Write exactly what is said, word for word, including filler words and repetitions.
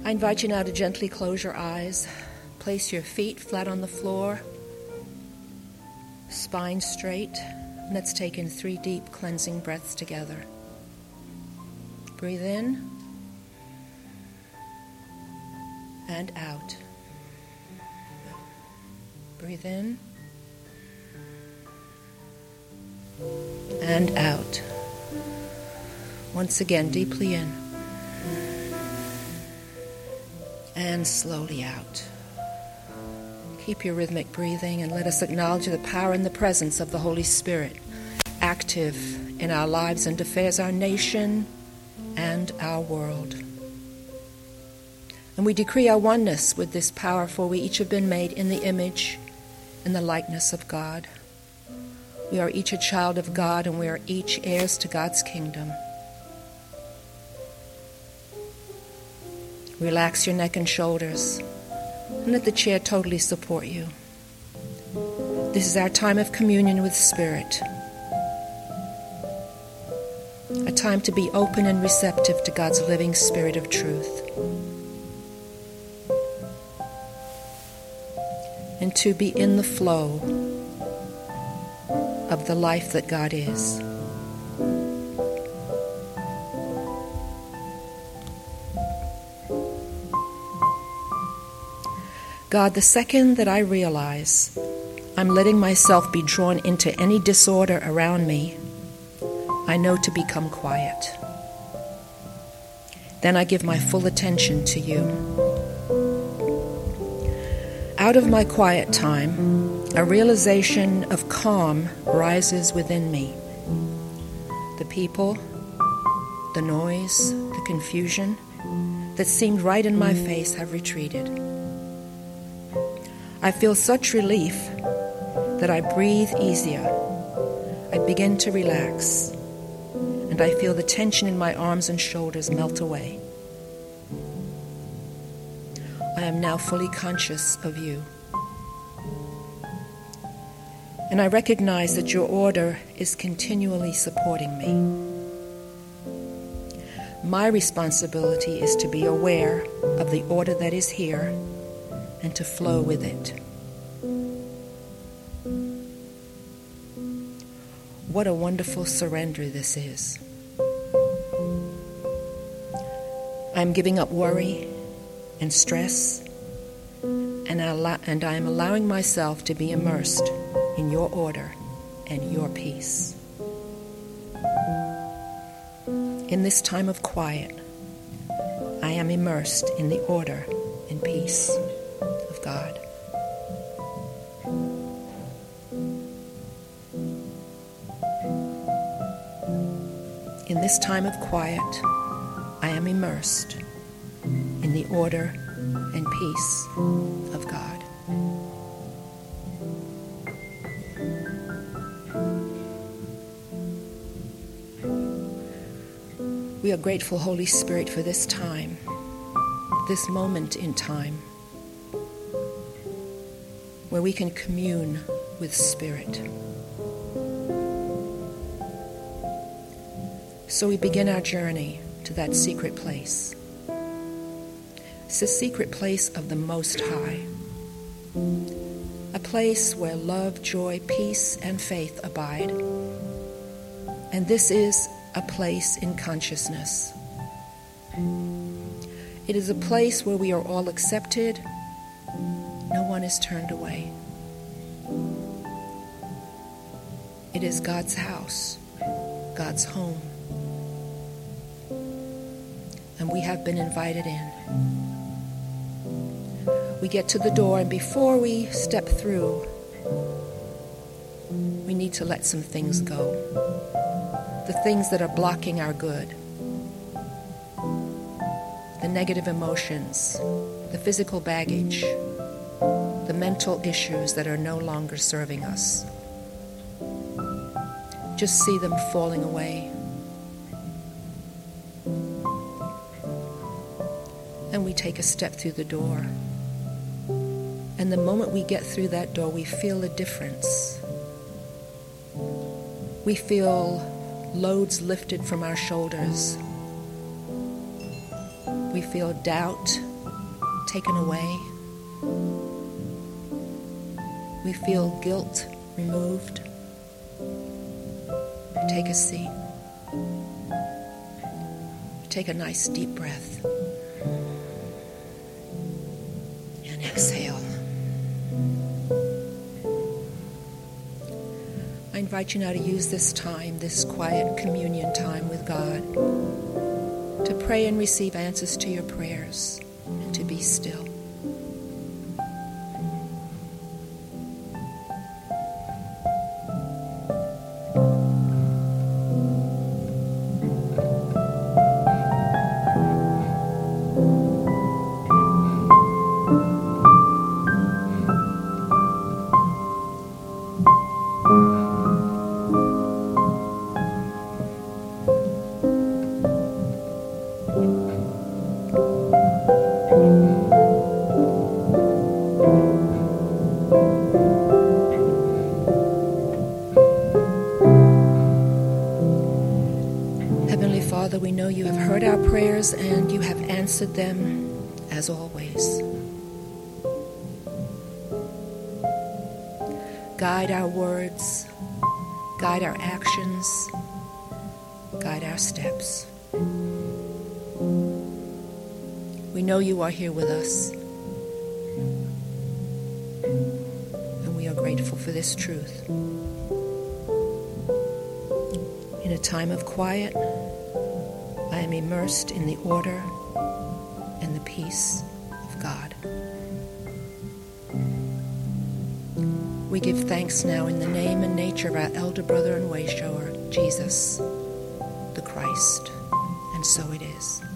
I invite you now to gently close your eyes. Place your feet flat on the floor, spine straight. Let's take in three deep cleansing breaths together. Breathe in and out. Breathe in and out. Once again, deeply in and slowly out. Keep your rhythmic breathing and let us acknowledge the power and the presence of the Holy Spirit active in our lives and affairs, our nation and our world. And we decree our oneness with this power, for we each have been made in the image and the likeness of God. We are each a child of God, and we are each heirs to God's kingdom. Relax your neck and shoulders, and let the chair totally support you. This is our time of communion with Spirit, a time to be open and receptive to God's living Spirit of truth, and to be in the flow of the life that God is. God, the second that I realize I'm letting myself be drawn into any disorder around me, I know to become quiet. Then I give my full attention to you. Out of my quiet time, a realization of calm rises within me. The people, the noise, the confusion that seemed right in my face have retreated. I feel such relief that I breathe easier. I begin to relax, and I feel the tension in my arms and shoulders melt away. I am now fully conscious of you. And I recognize that your order is continually supporting me. My responsibility is to be aware of the order that is here and to flow with it. What a wonderful surrender this is. I'm giving up worry and stress, and I, and I am allowing myself to be immersed in your order and your peace. In this time of quiet, I am immersed in the order and peace of God. In this time of quiet, I am immersed in the order and peace of God. We are grateful, Holy Spirit, for this time, this moment in time, where we can commune with Spirit. So we begin our journey to that secret place. It's the secret place of the Most High, a place where love, joy, peace, and faith abide. And this is a place in consciousness. It is a place where we are all accepted. No one is turned away. It is God's house, God's home. And we have been invited in. We get to the door, and before we step through, we need to let some things go. The things that are blocking our good. The negative emotions, the physical baggage, the mental issues that are no longer serving us. Just see them falling away. And we take a step through the door. And the moment we get through that door, we feel a difference. We feel loads lifted from our shoulders. We feel doubt taken away. We feel guilt removed. Take a seat. Take a nice deep breath. And exhale. I invite you now to use this time, this quiet communion time with God, to pray and receive answers to your prayers and to be still. Heavenly Father, we know you have heard our prayers and you have answered them as always. Guide our words, guide our actions, guide our steps. We know you are here with us, and we are grateful for this truth. In a time of quiet, I am immersed in the order and the peace of God. We give thanks now in the name and nature of our elder brother and way shower, Jesus, the Christ, and so it is.